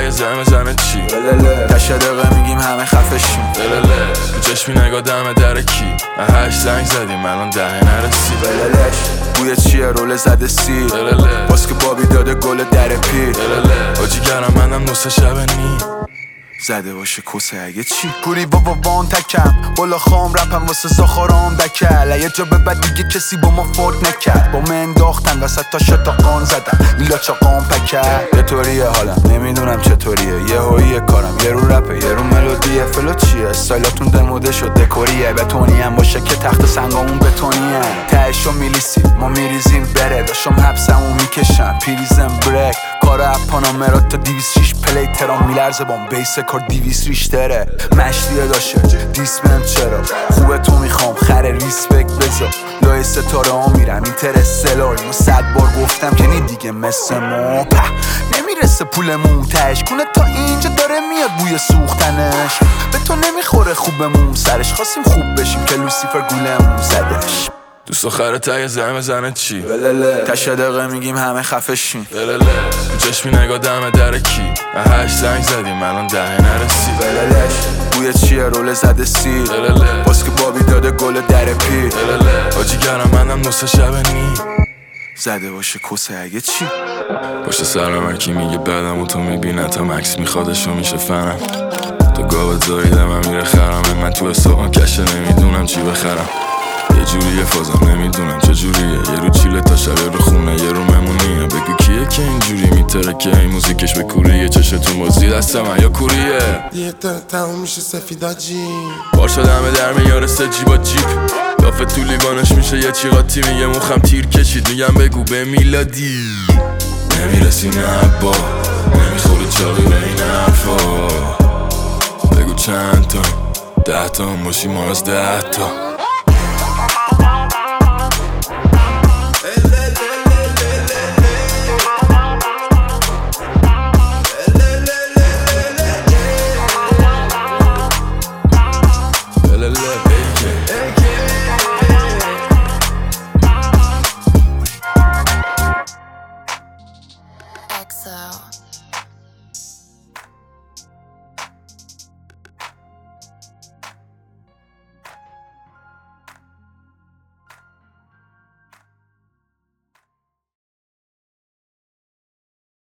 یه زمه چی تشه دقیقه میگیم همه خفشیم تو چشمی نگاه دم در کی 8 زنگ زدیم الان دهه نرسید بوی چیه رول زده سیر باز که بابی داده گل در پیر آجی گرم منم نصف شب نیم زده باشه کسه اگه چی پوری بابا وان تکم بالا خام رپم واسه زاخارام دکل یه جا به بعد دیگه کسی با ما فوت نکرد با من انداختن وسط تا شتاقان زدن میلا چاقام پکر یه طوریه حالم نمیدونم چطوریه یه هاییه کارم یه رو رپه یه رو ملودیه فلو چیه استایلاتون دموده شد دکوریه بتونی هم باشه که تخت سنگامون بتونیه تهشو میلیسی ما میریزیم بره داشتم حبسمون میکشم پیریزم بریک کار اپانا مراد تا 206 پلی ترام میلرزه بام بیس کار 200 ریشتره مشتیه داشه دیسمن چرا خوبه تو میخوام خره ریسپکت بذار لای ستاره ها میرم اینترستلار اینو 100 بار گفتم که نی دیگه مثل ما نمیرسه پولمون تش کنه تا اینجا داره میاد بوی سوختنش به تو نمیخوره خوبمون سرش خواستیم خوب بشیم که لوسیفر گولمون زدش دوست دختر ته زمه چی تشه دقیقه میگیم همه خفشیم تو چشمی نگاه دم در کی 8 زنگ زدیم الان دهه نرسید بوی چیه رول زده سیر باز که بابی داده گل در پیر آجی گرم منم نصف شب نیم زده باشه کسه اگه چی باشه سرم کی میگه بعدم و تو میبینه تا مکس میخوادشو میشه فنم تو گاوت زاییدم من میره خرم من تو حسابم کشه نمیدونم چی بخرم یه جوریه فازم نمیدونم چجوریه یه رو چیله تا شب رو خونه یه رو ممونیه بگو کیه که اینجوری میترکه این موزیکش به کوریه چشتون بازی دست من یا کوریه دیگه تموم میشه سفیداجی بار شدم در میارسه جیبا جیب لافه تو لیوانش میشه یه چی قاطی میگه مخم تیر کشید میگم بگو به میلادی نمیرسی نه با نمیخوری چاقی به این حرفا بگو چند تا 10 تا باشی ما از 10 تا